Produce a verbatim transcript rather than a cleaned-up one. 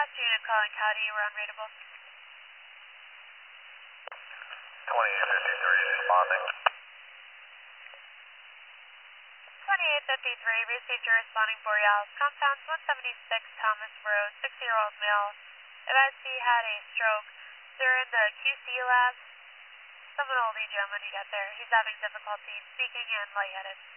Dispatch unit calling Cody, we're unreadable. twenty-eight fifty-three responding. twenty-eight fifty-three, received your responding Borealis. Compounds one seventy-six Thomas Road, sixty-year-old male. Advised he had a stroke. They're in the Q C lab. Someone will lead you on when you get there. He's having difficulty speaking and lightheaded.